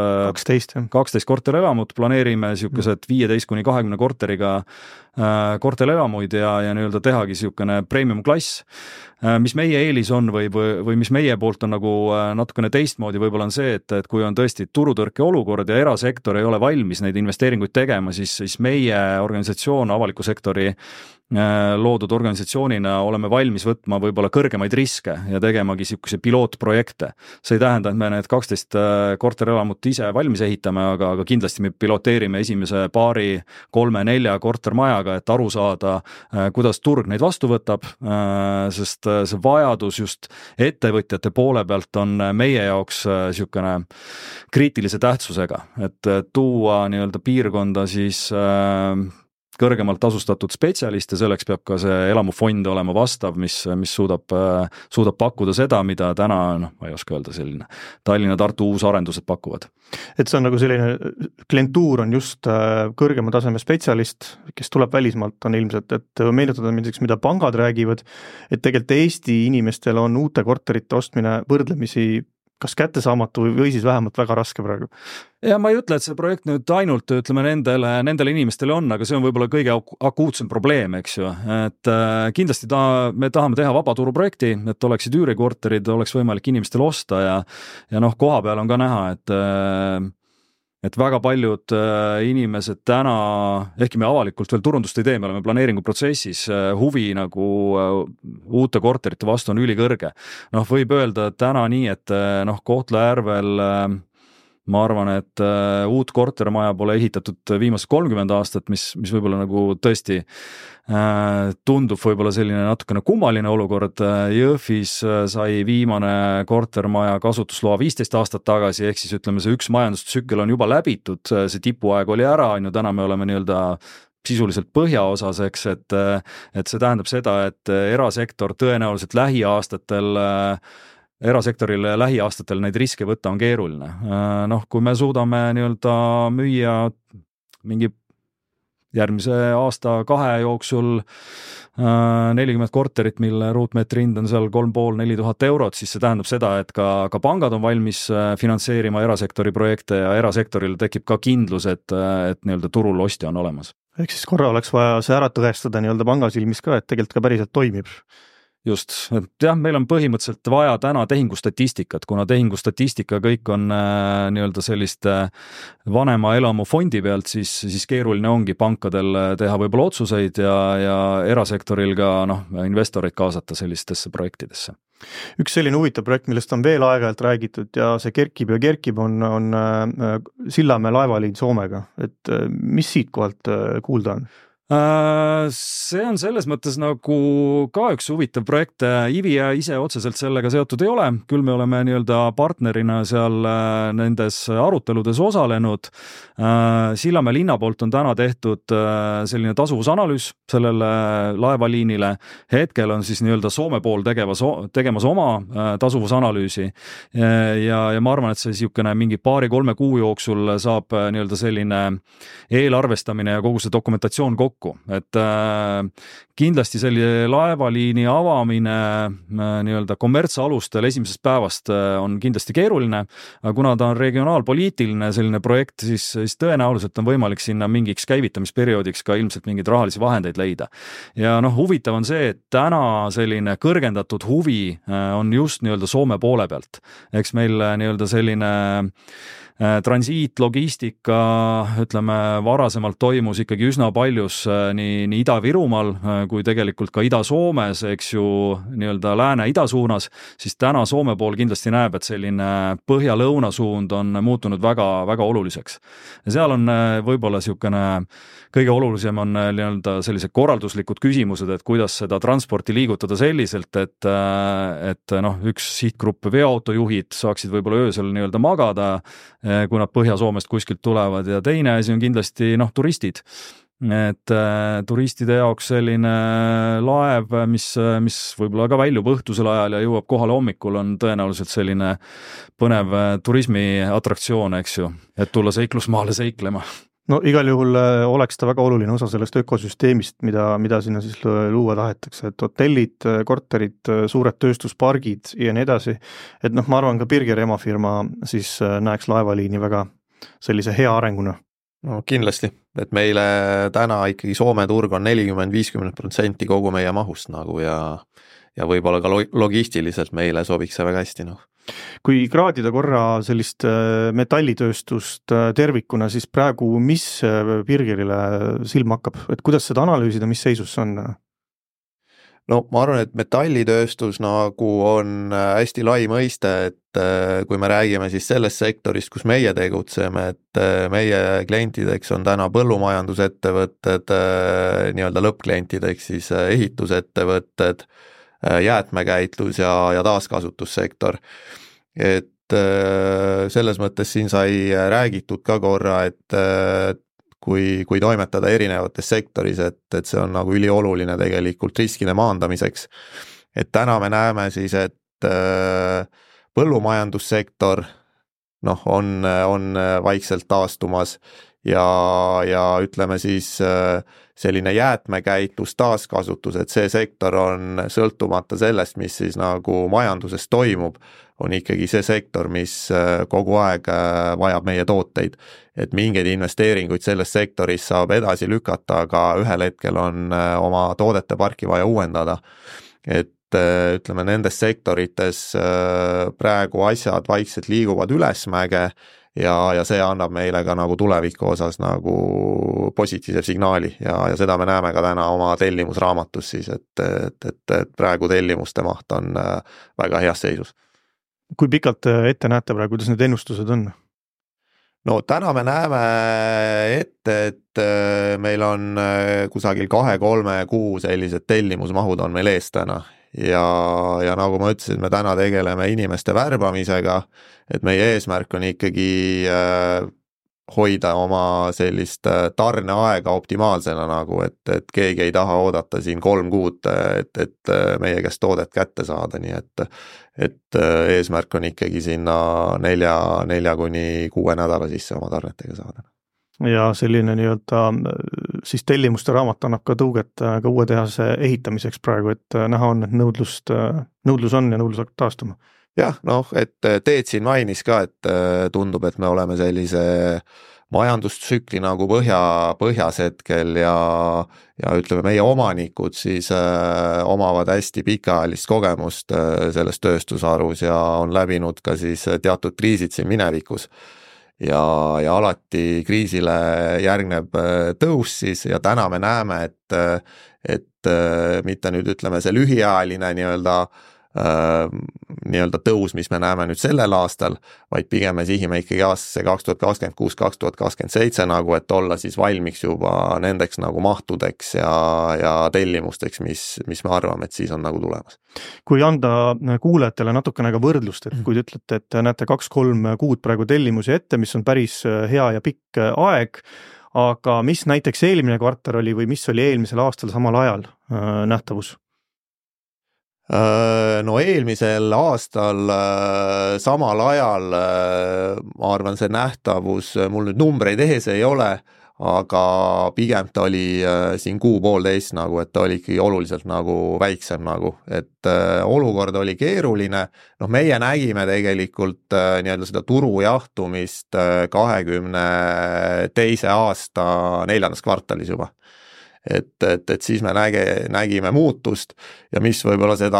12 korterelamut, planeerime siukesed 15-20 korteriga korterelamuid ja nii-öelda tehagi siukene premium klass. Mis meie eelis on või mis meie poolt on nagu natukene teistmoodi võib-olla on see, et kui on tõesti turutõrke olukord ja erasektor ei ole valmis neid investeeringuid tegema, siis meie organisatsioon, avaliku sektori loodud organisatsioonina oleme valmis võtma võib-olla kõrgemaid riske ja tegemagi siukese pilootprojekte. See ei tähenda, et me need 12 korterelamut ise valmis ehitame, aga kindlasti me piloteerime esimese 2-3-4 kortermajaga, et aru saada, kuidas turg neid vastu võtab, sest see vajadus just ettevõtjate poole pealt on meie jaoks siukene kriitilise tähtsusega, et tuua nii-öelda piirkonda siis kõrgemalt tasustatud spetsialiste, selleks peab ka see elamufond olema vastav, mis suudab pakkuda seda, mida täna, ma ei oska öelda, selline Tallinna-Tartu uusarendused pakuvad. Et see on nagu selline, klientuur on just kõrgema taseme spetsialist, kes tuleb välismaalt, on ilmselt, et meenutada mindaks, mida pangad räägivad, et tegelikult Eesti inimestel on uute korterite ostmine võrdlemisi kas kättesaamatu või siis vähemalt väga raske praegu? Ja ma ei ütle, et see projekt nüüd ainult, ütleme, nendele inimestele on, aga see on võib-olla kõige akuutsem probleem, eks ju. Et kindlasti me tahame teha vabaturu projekti, et oleksid üürikorterid, oleks võimalik inimestel osta ja koha peal on ka näha, et väga paljud inimesed täna, ehkki me avalikult veel turundust ei tee, me oleme planeeringuprotsessis, huvi nagu uute korterite vastu on ülikõrge. Võib öelda täna nii, et Kohtla-Järvel ma arvan, et uut kortermaja pole ehitatud viimased 30 aastat, mis võib-olla nagu tõesti tundub võib-olla selline natukene kummaline olukord. Jõhvis sai viimane kortermaja kasutusloa 15 aastat tagasi, ehk siis ütleme, see üks majandustsükkel on juba läbitud, see tipuaeg oli ära, täna me oleme nii-öelda sisuliselt põhjaosas, eks, et see tähendab seda, et erasektor tõenäoliselt erasektorile lähiaastatel neid riske võtta on keeruline. Kui me suudame nii-öelda müüa mingi järgmise aasta 2 jooksul 40 korterit, mille ruutmeetri hind on seal 3,5-4,000 eurot, siis see tähendab seda, et ka pangad on valmis finantseerima erasektori projekte ja erasektoril tekib ka kindlus, et nii-öelda turul ostja on olemas. Ehk siis korra oleks vaja see ära tõestada nii-öelda pangasilmis ka, et tegelikult ka päriselt toimib. Just, et jah, meil on põhimõtteliselt vaja täna tehingustatistikat, kuna tehingustatistika kõik on nii-öelda sellist vanema elamufondi pealt, siis keeruline ongi pankadel teha võib-olla otsuseid ja erasektoril ka investoreid kaasata sellistesse projektidesse. Üks selline huvitav projekt, millest on veel aeg-ajalt räägitud ja see kerkib, on Sillamäe laevaliin Soomega, et mis siit kohalt kuulda on? See on selles mõttes nagu ka üks huvitav projekt. IVIA ise otseselt sellega seotud ei ole, küll me oleme nii-öelda partnerina seal nendes aruteludes osalenud. Sillamäe linna poolt on täna tehtud selline tasuvusanalüüs sellele laevaliinile. Hetkel on siis nii-öelda Soome pool tegemas oma tasuvusanalüüsi ja ma arvan, et see siukene mingi 2-3 kuu jooksul saab nii-öelda selline eelarvestamine ja kogu see dokumentatsioon kokku. Et kindlasti selline laevaliini avamine nii-öelda kommertsalustel esimesest päevast on kindlasti keeruline, aga kuna ta on regionaalpoliitiline selline projekt, siis tõenäoliselt on võimalik sinna mingiks käivitamisperioodiks ka ilmselt mingeid rahalisi vahendeid leida. Ja huvitav on see, et täna selline kõrgendatud huvi on just nii-öelda Soome poole pealt. Eks meil nii-öelda selline transiit, logistika, ütleme, varasemalt toimus ikkagi üsna paljus nii Ida-Virumaal kui tegelikult ka Ida-Soomes, eks ju, nii-öelda lääne-ida suunas, siis täna Soome pool kindlasti näeb, et selline põhja-lõuna suund on muutunud väga, väga oluliseks. Ja seal on võib-olla niisugune kõige olulisem on nii-öelda sellised korralduslikud küsimused, et kuidas seda transporti liigutada selliselt, et üks sihtgrupp veoautojuhid saaksid võib-olla öösel nii-öelda magada, kui nad Põhja-Soomest kuskilt tulevad, ja teine asi on kindlasti turistid. Et turistide jaoks selline laev, mis võib-olla ka väljub õhtusel ajal ja jõuab kohale hommikul, on tõenäoliselt selline põnev turismiatraktsioon, eks ju, et tulla seiklusmaale seiklema. No igal juhul oleks ta väga oluline osa sellest ökosüsteemist, mida sinna siis luua tahetakse, et hotellid, korterid, suured tööstuspargid ja nii edasi. Et ma arvan, ka Birger emafirma siis näeks laevaliini väga sellise hea arenguna. No kindlasti, et meile täna ikkagi Soome turg on 40-50% kogu meie mahust nagu ja võib-olla ka logistiliselt meile sobiks see väga hästi . Kui kraadida korra sellist metallitööstust tervikuna, siis praegu mis Birgerile silma hakkab? Et kuidas seda analüüsida, mis seisus on? No ma arvan, et metallitööstus nagu on hästi lai mõiste, et kui me räägime siis sellest sektorist, kus meie tegutseme, et meie klientideks on täna põllumajandusettevõtted, nii-öelda lõppklientideks siis ehitusettevõtted, jäätmekäitlus ja taaskasutussektor. Et selles mõttes siin sai räägitud ka korra, et kui toimetada erinevates sektoris, et see on nagu ülioluline tegelikult riskide maandamiseks. Et täna me näeme siis, et põllumajandussektor on vaikselt taastumas ja ütleme siis selline jäätmekäitlus, taaskasutus, et see sektor on sõltumata sellest, mis siis nagu majanduses toimub, on ikkagi see sektor, mis kogu aeg vajab meie tooteid. Et mingeid investeeringuid selles sektoris saab edasi lükata, aga ühel hetkel on oma toodete parki vaja uuendada. Et ütleme, nendes sektorites praegu asjad vaikselt liiguvad ülesmäge ja see annab meile ka nagu tuleviku osas nagu positiivse signaali ja seda me näeme ka täna oma tellimusraamatus siis, et praegu tellimuste maht on väga heas seisus. Kui pikalt ette näete praegu, kuidas need ennustused on? No täna me näeme ette, et meil on kusagil 2-3 kuu sellised tellimusmahud on meil ees täna ja nagu ma ütlesin, me täna tegeleme inimeste värbamisega, et meie eesmärk on ikkagi hoida oma sellist tarneaega optimaalsena nagu, et keegi ei taha oodata siin 3 kuud, et meie käest toodet kätte saada, nii et eesmärk on ikkagi sinna 4-6 nädala sisse oma tarnetega saada. Ja selline nii-öelda siis tellimuste raamat annab ka tõuget ka uue tehase ehitamiseks praegu, et näha on, et nõudlus on ja nõudlus hakkab taastuma. Jah, et Teet siin mainis ka, et tundub, et me oleme sellise majandustsükli nagu põhjas hetkel ja ütleme, meie omanikud siis omavad hästi pikaajalist kogemust selles tööstusharus ja on läbinud ka siis teatud kriisid siin minevikus. Ja alati kriisile järgneb tõus siis ja täna me näeme, et mitte nüüd ütleme see lühiajaline nii-öelda tõus, mis me näeme nüüd sellel aastal, vaid pigem me sihime ikkagi aastasse 2026-2027 nagu, et olla siis valmiks juba nendeks nagu mahtudeks ja tellimusteks, mis me arvame, et siis on nagu tulemas. Kui anda kuulajatele natukene ka võrdlust, et kui te ütlete, et näete 2-3 kuud praegu tellimusi ette, mis on päris hea ja pikk aeg, aga mis näiteks eelmine kvartal oli või mis oli eelmisel aastal samal ajal nähtavus? No eelmisel aastal samal ajal, ma arvan, see nähtavus, mul nüüd numbreid ees ei ole, aga pigem ta oli siin 6-1,5 nagu, et ta oli ikkagi oluliselt nagu väiksem nagu, et olukord oli keeruline, meie nägime tegelikult nii-öelda seda turu jahtumist 22 aasta 4. kvartalis juba. et siis me nägime muutust ja mis võib-olla seda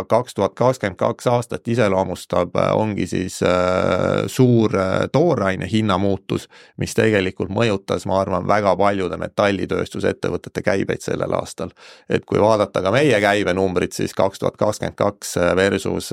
2022 aastat iseloomustab, ongi siis suur tooraine hinnamuutus, mis tegelikult mõjutas, ma arvan, väga paljude metallitööstusettevõtete käibeid sellel aastal. Et kui vaadata ka meie käibenumbrid, siis 2022 versus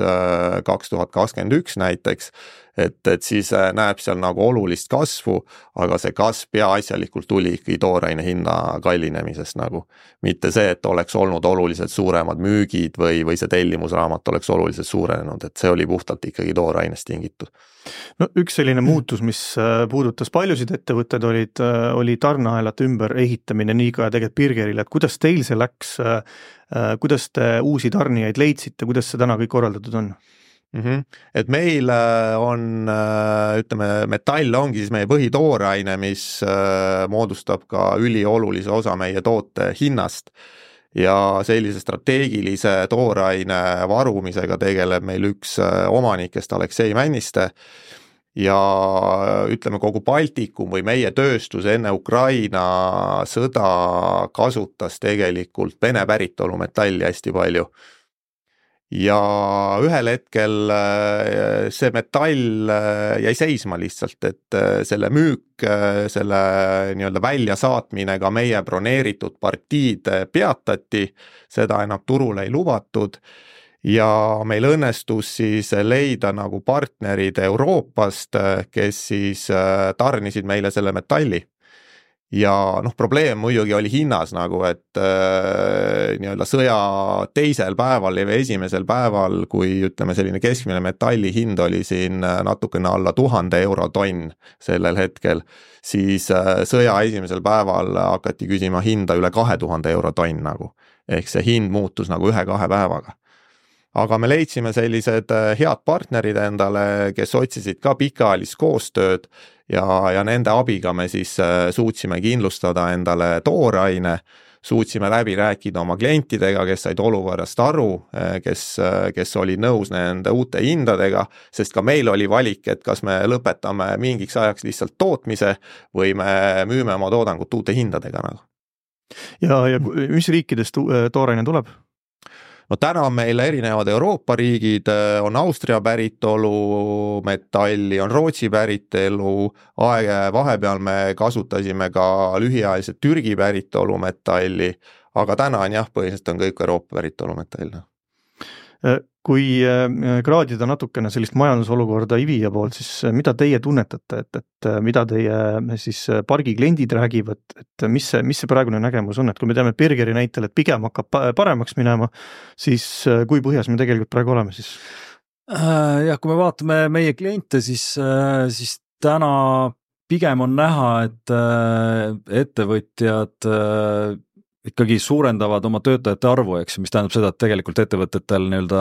2021 näiteks, et siis näeb seal nagu olulist kasvu, aga see kasv peaasjalikult tuli ikkagi tooraine hinna kallinemisest nagu. Mitte see, et oleks olnud oluliselt suuremad müügid või see tellimusraamat oleks oluliselt suurenenud, et see oli puhtalt ikkagi toorainest tingitud. No üks selline muutus, mis puudutas paljusid ettevõtted, oli tarneahelate ümber ehitamine nii ka tegelikult Birgerile, et kuidas teil see läks, kuidas te uusi tarnijaid leidsite, kuidas see täna kõik korraldatud on? Et meil on, ütleme, metall ongi siis meie põhitooraine, mis moodustab ka üliolulise osa meie toote hinnast ja sellise strateegilise tooraine varumisega tegeleb meil üks omanikest, Aleksei Männiste ja ütleme kogu Baltikum või meie tööstus enne Ukraina sõda kasutas tegelikult Vene päritolu metalli hästi palju. Ja ühel hetkel see metall jäi seisma lihtsalt, et selle müük, selle nii-öelda väljasaatmine ka meie broneeritud partiid peatati, seda enam turule ei lubatud ja meil õnnestus siis leida nagu partnerid Euroopast, kes siis tarnisid meile selle metalli. Ja probleem muidugi oli hinnas nagu, et nii-öelda sõja teisel päeval või esimesel päeval, kui ütleme selline keskmine metalli hind oli siin natukene alla 1000 euro tonn sellel hetkel, siis sõja esimesel päeval hakati küsima hinda üle 2000 euro tonn nagu, ehk see hind muutus nagu 1-2 päevaga. Aga me leidsime sellised head partnerid endale, kes otsisid ka pikaajalist koostööd ja nende abiga me siis suutsime kindlustada endale tooraine, suutsime läbi rääkida oma klientidega, kes said olukorrast aru, kes olid nõus nende uute hindadega, sest ka meil oli valik, et kas me lõpetame mingiks ajaks lihtsalt tootmise või me müüme oma toodangut uute hindadega nagu. Ja mis riikidest tooraine tuleb? No täna on meil erinevad Euroopa riigid, on Austria päritolu metalli, on Rootsi päritolu, vahepeal me kasutasime ka lühiajaliselt Türgi päritolu metalli, aga täna on põhiliselt on kõik Euroopa päritolu metall. Kui kraadida natukene sellist majandusolukorda Ivia poolt, siis mida teie tunnetate, et mida teie siis pargi kliendid räägivad, et mis see praegune nägemus on, et kui me teame Birgeri näitel, et pigem hakkab paremaks minema, siis kui põhjas me tegelikult praegu oleme siis? Jah, kui me vaatame meie kliente, siis täna pigem on näha, et ettevõtjad ikkagi suurendavad oma töötajate arvu, eks, mis tähendab seda, et tegelikult ettevõtetel nii-öelda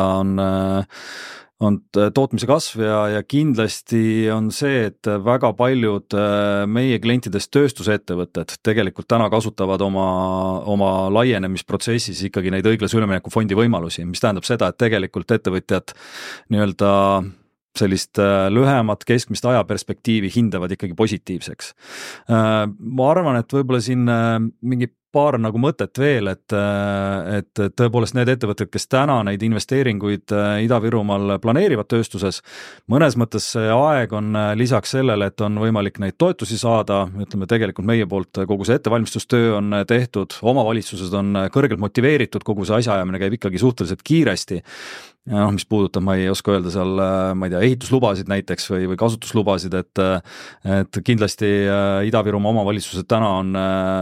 on tootmise kasv ja kindlasti on see, et väga paljud meie klientidest tööstusettevõtted tegelikult täna kasutavad oma laienemisprotsessis ikkagi neid õiglase ülemineku fondi võimalusi, mis tähendab seda, et tegelikult ettevõtjad nii-öelda sellist lühemat keskmist ajaperspektiivi hindavad ikkagi positiivseks. Ma arvan, et võib-olla siin mingi paar nagu mõtet veel, et tõepoolest need ettevõtted, kes täna neid investeeringuid Ida-Virumaal planeerivad tööstuses, mõnes mõttes see aeg on lisaks sellele, et on võimalik neid toetusi saada, ütleme tegelikult meie poolt kogu see ettevalmistustöö on tehtud, omavalitsused on kõrgelt motiveeritud, kogu see asjaajamine käib ikkagi suhteliselt kiiresti. Ja mis puudutab, ma ei oska öelda seal, ma ei tea, ehituslubasid näiteks või kasutuslubasid, et kindlasti Ida-Virumaa omavalitsused täna on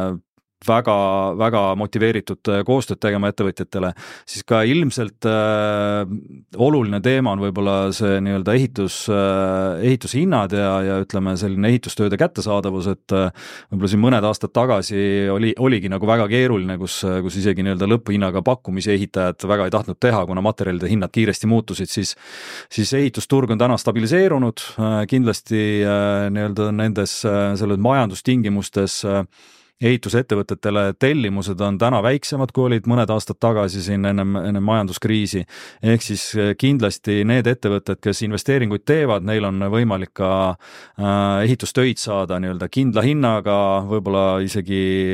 väga motiveeritud koostööd tegema ettevõtjatele, siis ka ilmselt oluline teema on võib-olla see nii-öelda ehitushinnad ja ütleme selline ehitustööde kättesaadavus, et võib-olla siin mõned aastad tagasi oligi nagu väga keeruline, kus isegi nii-öelda lõpphinnaga pakkumisi ehitajad väga ei tahtnud teha, kuna materjalide hinnad kiiresti muutusid, siis ehitusturg on täna stabiliseerunud, kindlasti nii-öelda nendes selles majandustingimustes ehitusettevõtetele tellimused on täna väiksemad, kui olid mõned aastad tagasi siin enne majanduskriisi. Ehk siis kindlasti need ettevõtted, kes investeeringuid teevad, neil on võimalik ka ehitustöid saada nii-öelda kindla hinnaga, võib-olla isegi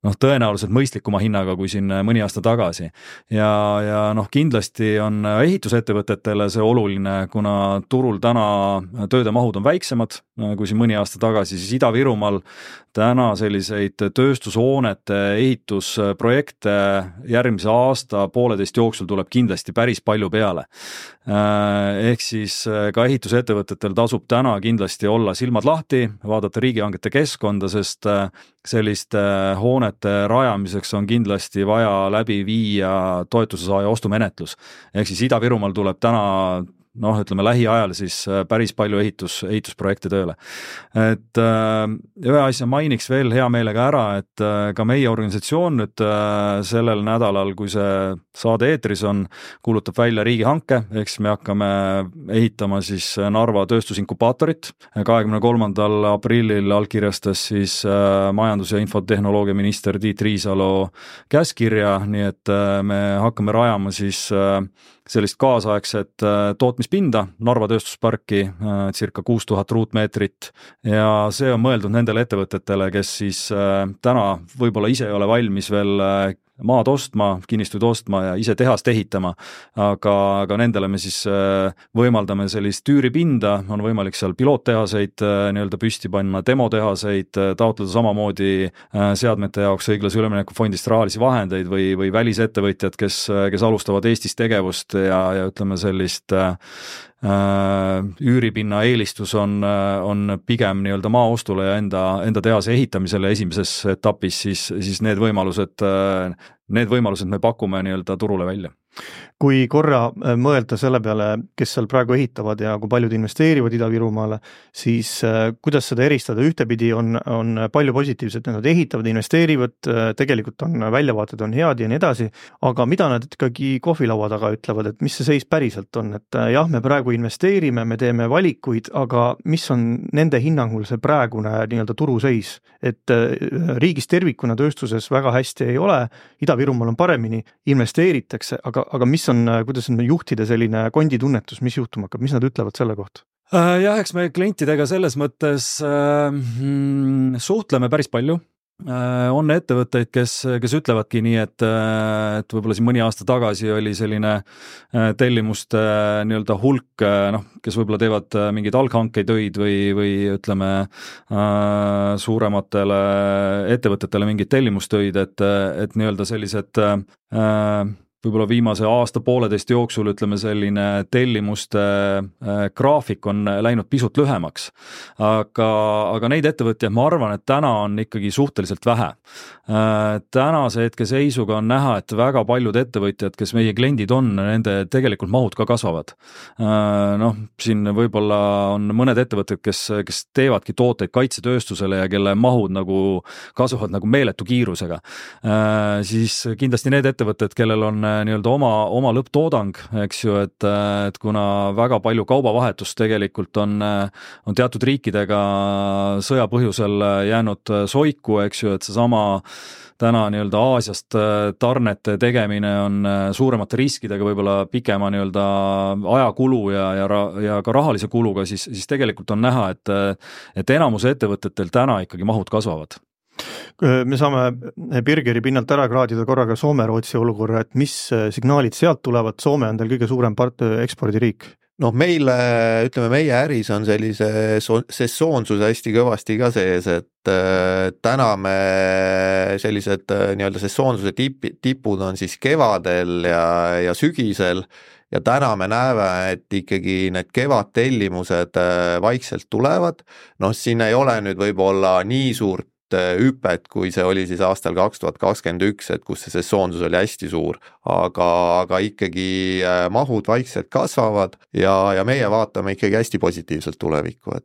tõenäoliselt mõistlikuma hinnaga kui siin mõni aasta tagasi. Ja kindlasti on ehitusettevõtetele see oluline, kuna turul täna tööde mahud on väiksemad kui siin mõni aasta tagasi, siis Ida-Virumaal täna selliseid tööstushoonete ehitusprojekte järgmise aasta pooleteist jooksul tuleb kindlasti päris palju peale. Ehk siis ka ehitusettevõtetel tasub täna kindlasti olla silmad lahti, vaadata riigihangete keskkonda, sest selliste hoonete rajamiseks on kindlasti vaja läbi viia toetuse saaja ostumenetlus. Ehk siis Ida-Virumaal tuleb täna ütleme lähiajal siis päris palju ehitusprojekte tööle. Et ühe asja mainiks veel hea meelega ära, et ka meie organisatsioon nüüd sellel nädalal, kui see saade eetris on, kuulutab välja riigihanke, ehk siis me hakkame ehitama siis Narva tööstusinkubaatorit. 23. aprillil allkirjastas siis majandus- ja infotehnoloogia minister Tiit Riisalo käskirja, nii et me hakkame rajama siis sellist kaasaegset tootmispinda Narva tööstusparki, circa 6000 ruutmeetrit ja see on mõeldud nendele ettevõtetele, kes siis täna võib-olla ise ei ole valmis veel maad ostma, kinnistuid ostma ja ise tehast ehitama, aga nendele me siis võimaldame sellist üüripinda, on võimalik seal piloottehaseid nii-öelda püsti panna, demotehaseid, taotleda samamoodi seadmete jaoks õiglase ülemineku fondist rahalisi vahendeid või välisettevõtjad, kes alustavad Eestis tegevust ja ütleme sellist üüripinna eelistus on pigem nii-öelda maaostule ja enda tehase ehitamisele esimeses etapis, siis need võimalused me pakume nii-öelda turule välja. Kui korra mõelda selle peale, kes seal praegu ehitavad ja kui paljud investeerivad Ida-Virumaale, siis kuidas seda eristada? Ühtepidi on palju positiivset, nad ehitavad, investeerivad, tegelikult on väljavaated on head ja nii edasi, aga mida nad ikkagi kohvilaua taga ütlevad, et mis see seis päriselt on, et jah, me praegu investeerime, me teeme valikuid, aga mis on nende hinnangul see praegune nii-öelda turuseis, et riigis tervikuna tööstuses väga hästi ei ole, Ida-Virumaal on paremini, investeeritakse, aga mis on, kuidas on juhtida selline konditunnetus, mis juhtuma hakkab, mis nad ütlevad selle kohta? Jah, eks me klientidega selles mõttes suhtleme päris palju. On ettevõtteid, kes ütlevadki nii, et võib-olla siin mõni aasta tagasi oli selline tellimuste nii-öelda hulk, kes võib-olla teevad mingeid alghankeid öid või ütleme suurematele ettevõtetele mingid tellimustöid, et nii-öelda sellised võib-olla viimase aasta pooleteist jooksul ütleme selline tellimuste graafik on läinud pisut lühemaks. Aga neid ettevõtjaid ma arvan, et täna on ikkagi suhteliselt vähe. Tänase hetke seisuga on näha, et väga paljud ettevõtjad, kes meie kliendid on, nende tegelikult mahud ka kasvavad. Siin võib-olla on mõned ettevõtted, kes teevadki tooteid kaitsetööstusele ja kelle mahud nagu kasvavad nagu meeletu kiirusega. Siis kindlasti need ettevõtted, kellel on nii-öelda oma lõpptoodang, eks ju, et kuna väga palju kaubavahetust tegelikult on teatud riikidega sõja põhjusel jäänud soiku, eks ju, et seesama täna nii-öelda Aasiast tarnete tegemine on suuremate riskidega, võib-olla pikema nii-öelda ajakulu ja ka rahalise kuluga, siis tegelikult on näha, et enamuse ettevõtetel täna ikkagi mahud kasvavad. Me saame Birgeri pinnalt ära kraadida korraga Soome-Rootsi olukorra, et mis signaalid sealt tulevad, Soome on teil kõige suurem ekspordiriik? Meile, ütleme, meie äris on sellise sessoonsus hästi kõvasti ka sees, et täna me sellised nii-öelda sessoonsuse tipud on siis kevadel ja sügisel ja täna me näeme, et ikkagi need kevadtellimused vaikselt tulevad. Siin ei ole nüüd võib-olla nii suurt hüpet, kui see oli siis aastal 2021, et kus see sessoonsus oli hästi suur, aga ikkagi mahud vaikselt kasvavad ja meie vaatame ikkagi hästi positiivselt tulevikku,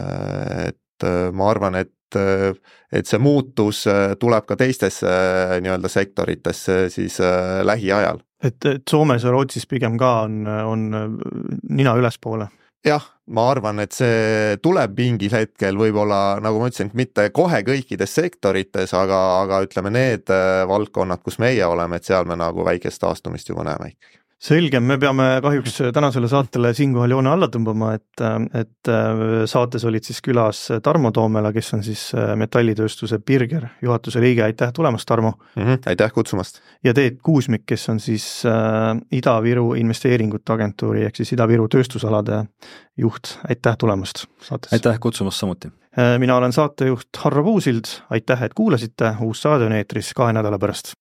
et ma arvan, et see muutus tuleb ka teistesse nii-öelda sektoritesse siis lähiajal. Et Soomes ja Rootsis pigem ka on nina ülespoole? Jah, ma arvan, et see tuleb mingil hetkel võib-olla, nagu ma ütlesin, mitte kohe kõikides sektorites, aga ütleme need valdkonnad, kus meie oleme, et seal me nagu väikest taastumist juba näeme ikkagi. selge, me peame kahjuks tänasele saatele siinkohal joone alla tõmbama, et saates olid siis külas Tarmo Toomela, kes on siis metallitööstuse Birger juhatuse liige, aitäh tulemast, Tarmo! Aitäh kutsumast! Ja Teet Kuusmik, kes on siis Ida-Viru investeeringute agentuuri ehk siis Ida-Viru tööstusalade juht, aitäh tulemast saatesse! Aitäh kutsumast samuti! Mina olen saatejuht Harro Puusild, aitäh, et kuulasite, uus saade on eetris 2 nädala pärast!